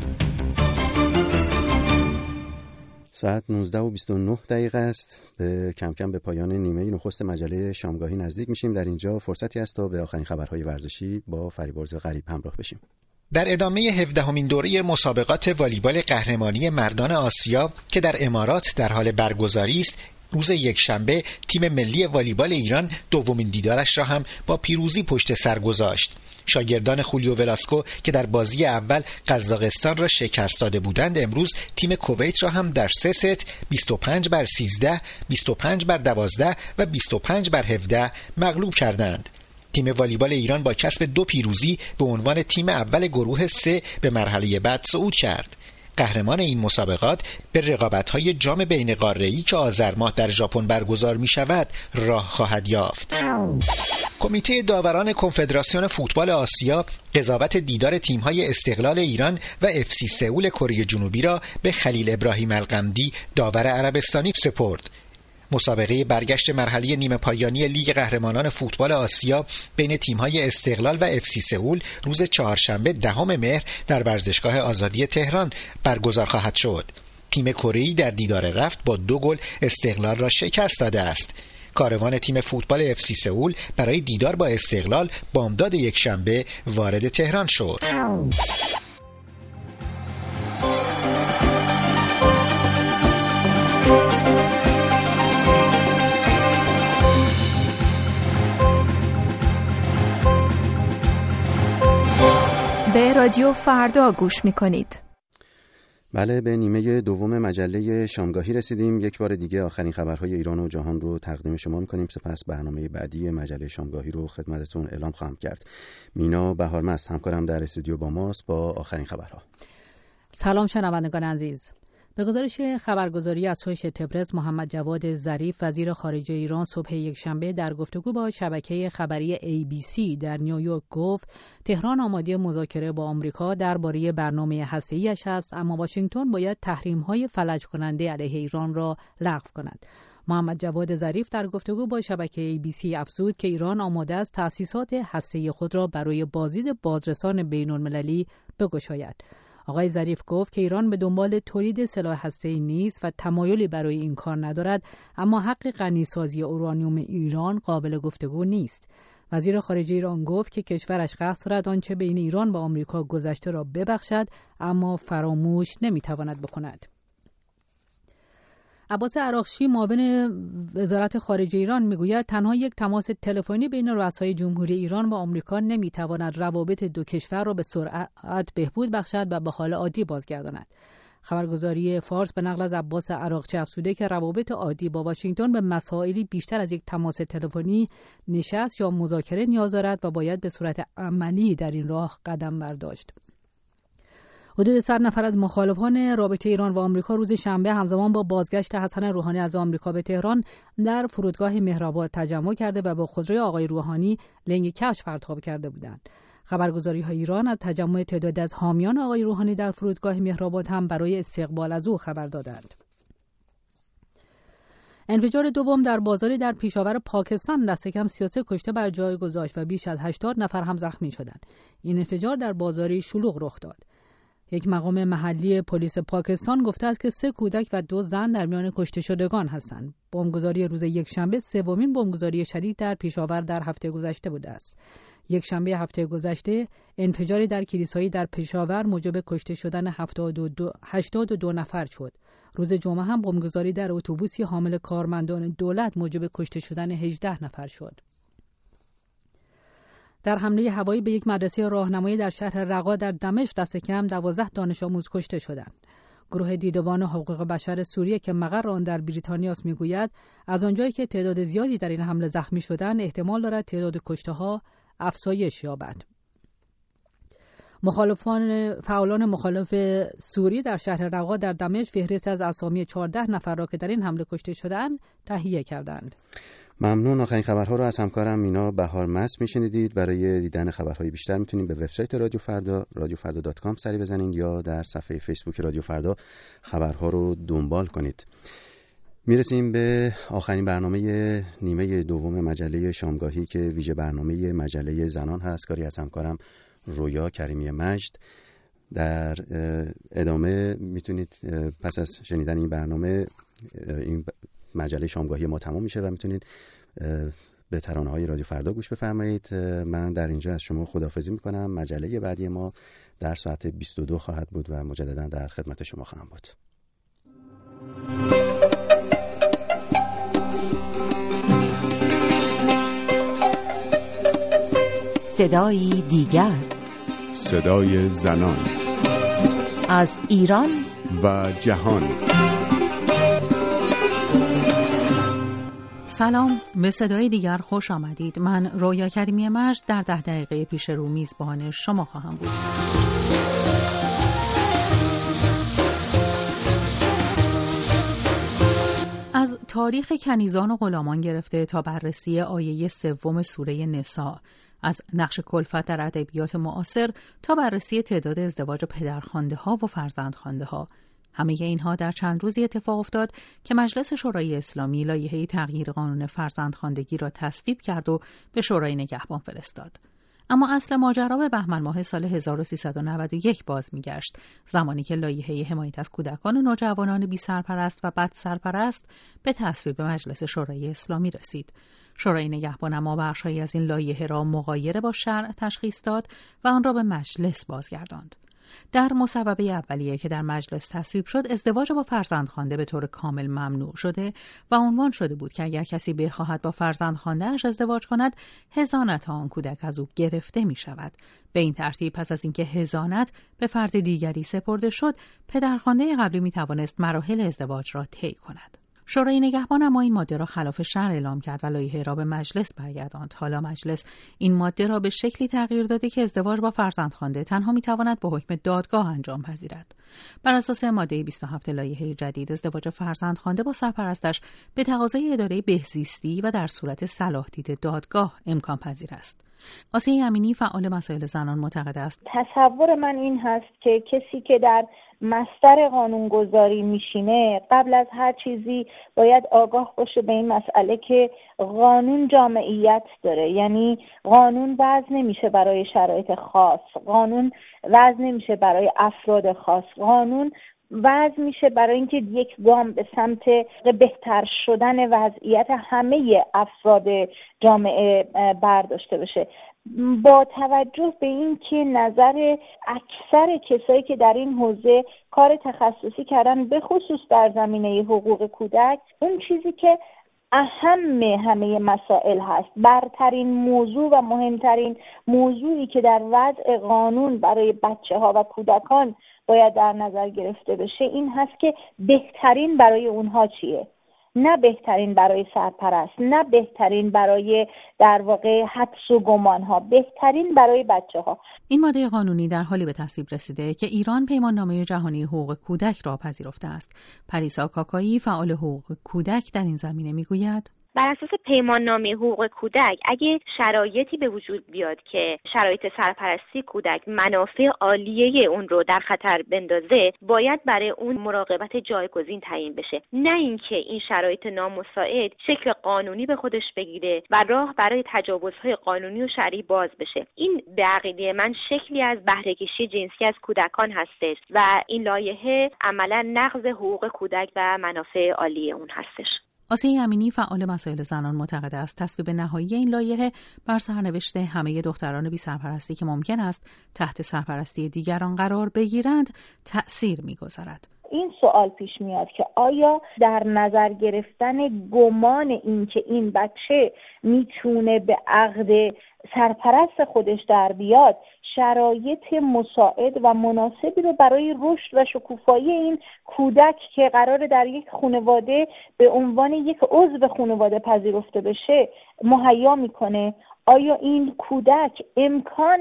ساعت 19:29 است. کم کم به پایان نیمه نخست مجله شامگاهی نزدیک میشیم. در اینجا فرصتی است تا به آخرین خبرهای ورزشی با فریبرز غریب همراه بشیم. در ادامه 17مین دوره مسابقات والیبال قهرمانی مردان آسیا که در امارات در حال برگزاری است، روز یکشنبه تیم ملی والیبال ایران دومین دیدارش را هم با پیروزی پشت سر گذاشت. شاگردان خولیو ولاسکو که در بازی اول قزاقستان را شکست داده بودند، امروز تیم کویت را هم در 3 ست 25-13، 25-12 و 25-17 مغلوب کردند. تیم والیبال ایران با کسب 2 پیروزی به عنوان تیم اول گروه 3 به مرحله بعد صعود کرد. قهرمان این مسابقات به رقابت‌های جام بین‌قاره‌ای که آذر ماه در ژاپن برگزار می‌شود راه خواهد یافت. کمیته داوران کنفدراسیون فوتبال آسیا قضاوت دیدار تیم‌های استقلال ایران و FC سئول کره جنوبی را به خلیل ابراهیم القمدی داور عربستانی سپرد. مسابقه برگشت مرحله نیمه پایانی لیگ قهرمانان فوتبال آسیا بین تیم‌های استقلال و FC سئول روز چهارشنبه 10 مهر در ورزشگاه آزادی تهران برگزار خواهد شد. تیم کره‌ای در دیدار رفت با 2 گل استقلال را شکست داده است. کاروان تیم فوتبال FC سئول برای دیدار با استقلال بامداد یکشنبه وارد تهران شد. به رادیو فردا گوش می‌کنید. بله، به نیمه دوم مجله شامگاهی رسیدیم. یک بار دیگه آخرین خبرهای ایران و جهان رو تقدیم شما می‌کنیم. سپس برنامه بعدی مجله شامگاهی رو خدمتتون اعلام خواهم کرد. مینا بهارمست همکارم در استودیو با ماست با آخرین خبرها. سلام شنوندگان عزیز. به گزارش خبرگزاری اسوشیتد پرس، محمد جواد ظریف وزیر خارجه ایران صبح یکشنبه در گفتگو با شبکه خبری ABC در نیویورک گفت تهران آماده مذاکره با آمریکا درباره برنامه هسته‌ایش است، اما واشنگتن باید تحریم‌های فلج کننده علیه ایران را لغو کند. محمد جواد ظریف در گفتگو با شبکه ABC افزود که ایران آماده است تأسیسات هسته‌ای خود را برای بازدید بازرسان بین‌المللی بگشاید. آقای ظریف گفت که ایران به دنبال تولید سلاح هسته‌ای نیست و تمایلی برای این کار ندارد، اما حق غنیسازی اورانیوم ایران قابل گفتگو نیست. وزیر خارجه ایران گفت که کشورش قصد دارد آنچه بین ایران و آمریکا گذشته را ببخشد، اما فراموش نمیتواند بکند. عباس عراقچی معاون وزارت خارجه ایران میگوید تنها یک تماس تلفنی بین رؤسای جمهوری ایران و آمریکا نمیتواند روابط دو کشور را به سرعت بهبود بخشد و به حال عادی بازگرداند. خبرگزاری فارس به نقل از عباس عراقچی افزوده که روابط عادی با واشنگتن به مسائلی بیشتر از یک تماس تلفنی، نشست یا مذاکره نیاز دارد و باید به صورت عملی در این راه قدم برداشت. حدود 100 نفر از مخالفان رابطه ایران و آمریکا روز شنبه همزمان با بازگشت حسن روحانی از آمریکا به تهران در فرودگاه مهرآباد تجمع کرده و با خودروی آقای روحانی لنگ کفش پرتاب کرده بودند. خبرگزاری‌های ایران از تجمع تعدادی از حامیان آقای روحانی در فرودگاه مهرآباد هم برای استقبال از او خبر دادند. انفجار دوم در بازاری در پیشاور پاکستان دست کم 33 کشته بر جای گذاشت و بیش از 80 نفر هم زخمی شدند. این انفجار در بازاری شلوغ رخ داد. یک مقام محلی پلیس پاکستان گفته است که 3 کودک و 2 زن در میان کشته شدگان هستند. بمبگذاری روز یکشنبه سومین بمبگذاری شدید در پیشاور در هفته گذشته بوده است. یکشنبه هفته گذشته انفجاری در کلیسایی در پیشاور موجب کشته شدن 82 نفر شد. روز جمعه هم بمبگذاری در اتوبوسی حامل کارمندان دولت موجب کشته شدن 18 نفر شد. در حمله هوایی به یک مدرسه راهنمایی در شهر رقا در دمشق دست کم 12 دانش آموز کشته شدند. گروه دیدبان حقوق بشر سوریه که مقر آن در بریتانیا است میگوید از آنجایی که تعداد زیادی در این حمله زخمی شدند، احتمال دارد تعداد کشته‌ها افزایش یابد. فعالان مخالف سوری در شهر رقا در دمشق فهرست از اسامی 14 نفر را که در این حمله کشته شدند تهیه کردند. ممنون. آخرین خبرها رو از همکارم مینا بهارمست میشنیدید. برای دیدن خبرهای بیشتر میتونید به وبسایت رادیو فردا radiofarda.com سری بزنید یا در صفحه فیسبوک رادیو فردا خبرها رو دنبال کنید. میرسیم به آخرین برنامه نیمه دوم مجله شامگاهی که ویژه برنامه مجله زنان هست، کاری از همکارم رویا کریمی مجد. در ادامه میتونید پس از شنیدن این برنامه این مجله شامگاهی ما تمام میشه و میتونید به ترانه‌های رادیو فردا گوش بفرمایید. من در اینجا از شما خداحافظی میکنم. مجله بعدی ما در ساعت 22 خواهد بود و مجددا در خدمت شما خواهم بود. صدای دیگر، صدای زنان از ایران و جهان. سلام، به صدای دیگر خوش آمدید. من رویا کریمی مجد در 10 دقیقه پیش رو میزبان شما خواهم بود. از تاریخ کنیزان و غلامان گرفته تا بررسی آیه 3 سوره نساء، از نقش کلفت در ادبیات معاصر تا بررسی تعداد ازدواج پدرخوانده ها و فرزندخوانده ها، همه اینها در چند روزی اتفاق افتاد که مجلس شورای اسلامی لایحه تغییر قانون فرزندخواندگی را تصویب کرد و به شورای نگهبان فرستاد. اما اصل ماجرا به بهمن ماه سال 1391 باز می‌گشت، زمانی که لایحه حمایت از کودکان و نوجوانان بی سرپرست و بد سرپرست به تصویب مجلس شورای اسلامی رسید. شورای نگهبان اما بخش‌هایی از این لایحه را مغایر با شرع تشخیص داد و آن را به مجلس بازگرداند. در مصوبه اولیه که در مجلس تصویب شد، ازدواج با فرزندخوانده به طور کامل ممنوع شده و عنوان شده بود که اگر کسی بخواهد با فرزندخوانده‌اش ازدواج کند، حضانت آن کودک از او گرفته می شود. به این ترتیب پس از اینکه حضانت به فرد دیگری سپرده شد، پدرخوانده قبلی می توانست مراحل ازدواج را طی کند. شورای نگهبان اما این ماده را خلاف شرع اعلام کرد و لایحه را به مجلس برگرداند. حالا مجلس این ماده را به شکلی تغییر داده که ازدواج با فرزندخوانده تنها میتواند با حکم دادگاه انجام پذیرد. بر اساس ماده 27 لایحه جدید، ازدواج فرزندخوانده با سرپرستش به تقاضای اداره بهزیستی و در صورت صلاح دید دادگاه امکان پذیر است. آسیه امینی، فعال مسائل زنان، معتقد است تصور من این هست که کسی که در مصدر قانونگذاری میشینه قبل از هر چیزی باید آگاه باشه به این مسئله که قانون جامعیت داره، یعنی قانون وضع نمیشه برای شرایط خاص، قانون وضع نمیشه برای افراد خاص، قانون وضع میشه برای اینکه یک گام به سمت بهتر شدن وضعیت همه افراد جامعه برداشته بشه. با توجه به این که نظر اکثر کسایی که در این حوزه کار تخصصی کردن، به خصوص در زمینه حقوق کودک، اون چیزی که اهم همه مسائل هست، برترین موضوع و مهمترین موضوعی که در وضع قانون برای بچه ها و کودکان باید در نظر گرفته بشه این هست که بهترین برای اونها چیه، نه بهترین برای سرپرست، نه بهترین برای در واقع حدس و گمان ها، بهترین برای بچه ها. این ماده قانونی در حالی به تصویب رسیده که ایران پیماننامه جهانی حقوق کودک را پذیرفته است. پریسا کاکایی، فعال حقوق کودک، در این زمینه میگوید بر اساس پیماننامه حقوق کودک اگه شرایطی به وجود بیاد که شرایط سرپرستی کودک منافع عالیه اون رو در خطر بندازه، باید برای اون مراقبت جایگزین تعیین بشه، نه اینکه این شرایط نامساعد شکل قانونی به خودش بگیره و راه برای تجاوزهای قانونی و شرعی باز بشه. این به عقیده من شکلی از بهره‌کشی جنسی از کودکان هستش و این لایحه عملا نقض حقوق کودک و منافع عالیه اون هستش. آسیه امینی، فعال مسائل زنان، معتقد است تصویب نهایی این لایحه بر سرنوشت همه دختران بی سرپرستی که ممکن است تحت سرپرستی دیگران قرار بگیرند تأثیر می‌گذارد. این سوال پیش میاد که آیا در نظر گرفتن گمان این که این بچه میتونه به عقد سرپرست خودش در بیاد، شرایط مساعد و مناسبی رو برای رشد و شکوفایی این کودک که قراره در یک خانواده به عنوان یک عضو خانواده پذیرفته بشه مهیا میکنه؟ آیا این کودک امکان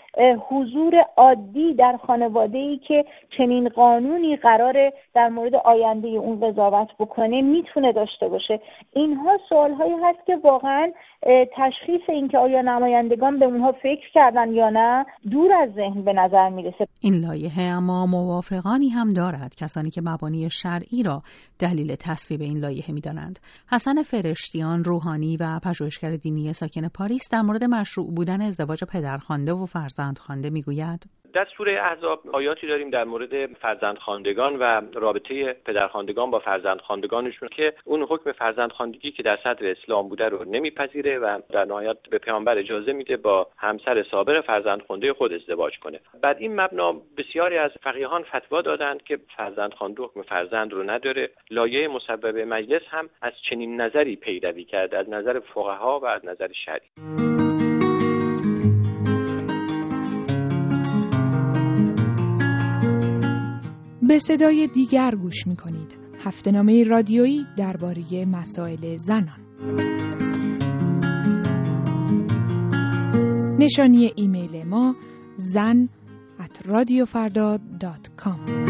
حضور عادی در خانواده‌ای که چنین قانونی قراره در مورد آینده اون قضاوت بکنه میتونه داشته باشه؟ اینها سوال‌هایی هست که واقعاً تشخیص این که آیا نمایندگان به اونها فکر کردن یا نه دور از ذهن به نظر میرسه. این لایحه اما موافقانی هم دارد، کسانی که مبانی شرعی را دلیل تصویب این لایحه می‌دانند. حسن فرشتیان، روحانی و پژوهشگر دینی ساکن پاریس، در مورد مشروع بودن ازدواج پدرخوانده و فرزندخوانده میگوید در سوره احزاب آیاتی داریم در مورد فرزندخواندگان و رابطه پدرخواندگان با فرزندخواندگانشون که اون حکم فرزندخواندگی که در صدر اسلام بوده رو نمیپذیره و در نهایت به پیامبر اجازه میده با همسر صابر فرزندخوانده خود ازدواج کنه. بعد این مبنا بسیاری از فقیهان فتوا دادند که فرزندخوانده حکم فرزند رو نداره. لایحه مصوبه مجلس هم از چنین نظری پیروی کرد، از نظر فقها و از نظر شرعی. به صدای دیگر گوش می‌کنید. هفته‌نامه رادیویی درباره مسائل زنان. نشانی ایمیل ما zan@radiofarda.com.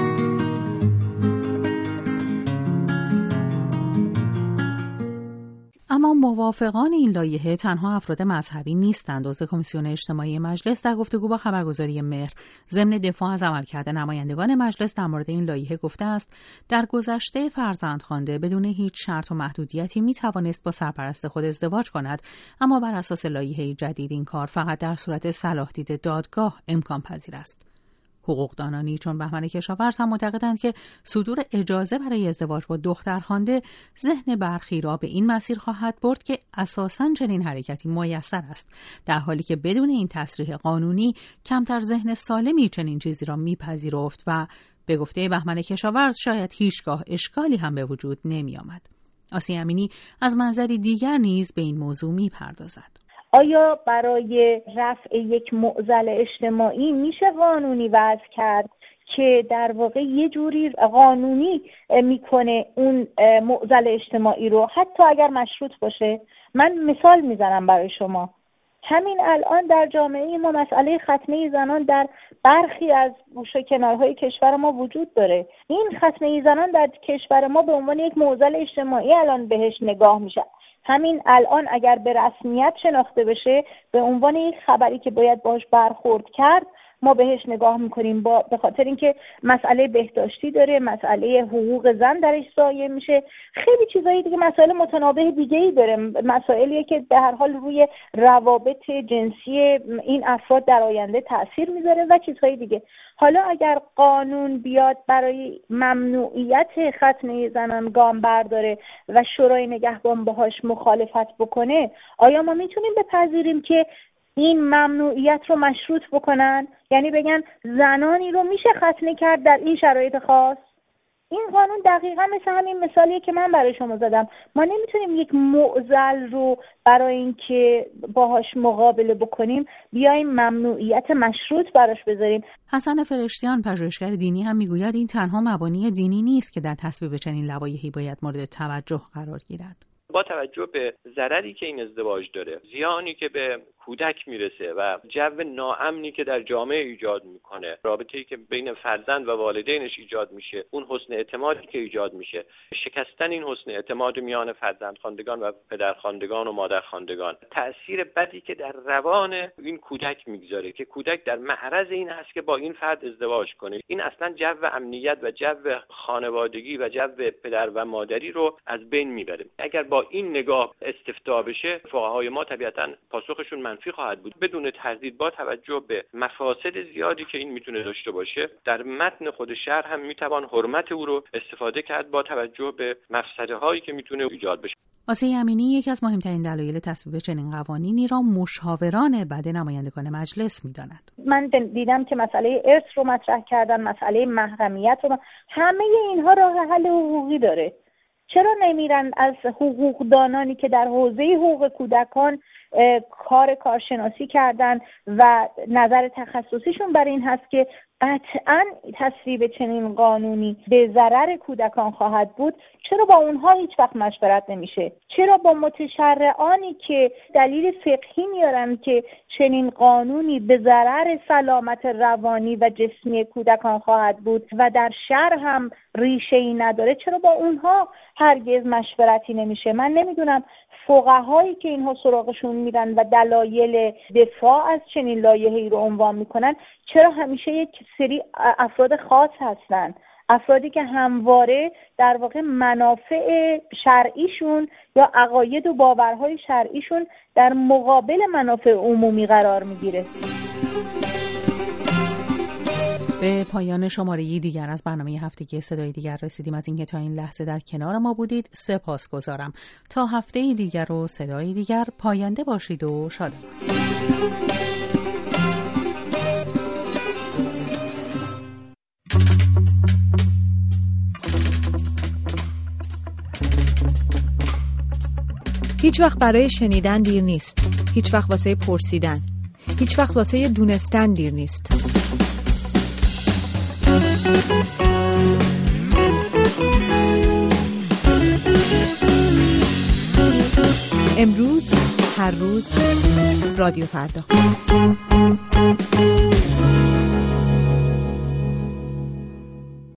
اما موافقان این لایحه تنها افراد مذهبی نیستند. عضو کمیسیون اجتماعی مجلس در گفتگو با خبرگزاری مهر ضمن دفاع از عملکرد نمایندگان مجلس در مورد این لایحه گفته است در گذشته فرزندخوانده بدون هیچ شرط و محدودیتی می توانست با سرپرست خود ازدواج کند، اما بر اساس لایحه جدید این کار فقط در صورت صلاح دید دادگاه امکان پذیر است. حقوقدانانی چون بهمن کشاورز هم معتقدند که صدور اجازه برای ازدواج با دخترخوانده ذهن برخی را به این مسیر خواهد برد که اساساً چنین حرکتی میسر است، در حالی که بدون این تصریح قانونی کمتر ذهن سالمی چنین چیزی را میپذیرفت و به گفته بهمن کشاورز شاید هیچگاه اشکالی هم به وجود نمی آمد. آسیه امینی از منظری دیگر نیز به این موضوع میپردازد. آیا برای رفع یک معضل اجتماعی میشه قانونی وضع کرد که در واقع یه جوری قانونی میکنه اون معضل اجتماعی رو، حتی اگر مشروط باشه؟ من مثال میزنم برای شما. همین الان در جامعه ما مسئله ختنه زنان در برخی از گوشه کنارهای کشور ما وجود داره. این ختنه زنان در کشور ما به عنوان یک معضل اجتماعی الان بهش نگاه میشه. همین الان اگر به رسمیت شناخته بشه به عنوان یک خبری که باید باهاش برخورد کرد، ما بهش نگاه میکنیم به خاطر اینکه مسئله بهداشتی داره، مسئله حقوق زن درش ضایع میشه، خیلی چیزایی دیگه، مسائل متنابه دیگه‌ای داره، مسائلیه که به هر حال روی روابط جنسی این افراد در آینده تاثیر میذاره و چیزهای دیگه. حالا اگر قانون بیاد برای ممنوعیت ختنه زنان گام برداره و شورای نگهبان باهاش مخالفت بکنه، آیا ما میتونیم بپذیریم که این ممنوعیت رو مشروط بکنن؟ یعنی بگن زنانی رو میشه ختنه کرد در این شرایط خاص؟ این قانون دقیقا مثل همین مثالیه که من برای شما زدم. ما نمیتونیم یک معضل رو برای اینکه باهاش مقابله بکنیم بیایم ممنوعیت مشروط براش بذاریم. حسن فرشتیان پژوهشگر دینی هم میگوید این تنها مبانی دینی نیست که در تصویب چنین لوایحی باید مورد توجه قرار گیرد. با توجه به ضرری که این ازدواج داره، زیانی که به کودک میرسه و جو ناامنی که در جامعه ایجاد میکنه، رابطه‌ای که بین فرزند و والدینش ایجاد میشه، اون حسن اعتمادی که ایجاد میشه، شکستن این حسن اعتماد میان فرزندخواندگان و پدرخواندگان و مادرخواندگان، تأثیر بدی که در روان این کودک میگذاره که کودک در معرض این هست که با این فرد ازدواج کنه، این اصلا جو امنیت و جو خانوادگی و جو پدر و مادری رو از بین میبره. اگر با این نگاه استفتاء بشه، فقهای ما طبیعتاً پاسخشون منفی خواهد بود. بدون تردید با توجه به مفاسد زیادی که این میتونه داشته باشه، در متن خود شرع هم میتوان حرمت او رو استفاده کرد با توجه به مفسده هایی که میتونه ایجاد بشه. آسیه امینی یکی از مهمترین دلایل تصویب چنین قوانینی را مشاوران بعد نمایندگان مجلس میداند. من دیدم که مسئله ارث رو مطرح کردن، مسئله محرمیت رو، همه اینها راه حل حقوقی داره. چرا نمیرن از حقوقدانانی که در حوزه حقوق کودکان کارشناسی کردن و نظر تخصصیشون بر این هست که قطعاً تصویب چنین قانونی به ضرر کودکان خواهد بود، چرا با اونها هیچ وقت مشورت نمیشه؟ چرا با متشرعانی که دلیل فقهی میارن که چنین قانونی به ضرر سلامت روانی و جسمی کودکان خواهد بود و در شرع هم ریشه‌ای نداره، چرا با اونها هرگز مشورتی نمیشه؟ من نمیدونم فقهایی که اینها سراغشون میرن و دلایل دفاع از چنین لایحه‌ای رو عنوان میکنن، چرا همیشه یک سری افراد خاص هستن، افرادی که همواره در واقع منافع شرعیشون یا عقاید و باورهای شرعیشون در مقابل منافع عمومی قرار میگیره. به پایان شماره‌ای دیگر از برنامه هفتگی صدای دیگر رسیدیم. از اینکه تا این لحظه در کنار ما بودید سپاسگزارم. تا هفته دیگر و صدای دیگر، پاینده باشید و شادمان. هیچ وقت برای شنیدن دیر نیست. هیچ وقت واسه پرسیدن. هیچ وقت واسه دونستن دیر نیست. امروز، هر روز، رادیو فردا.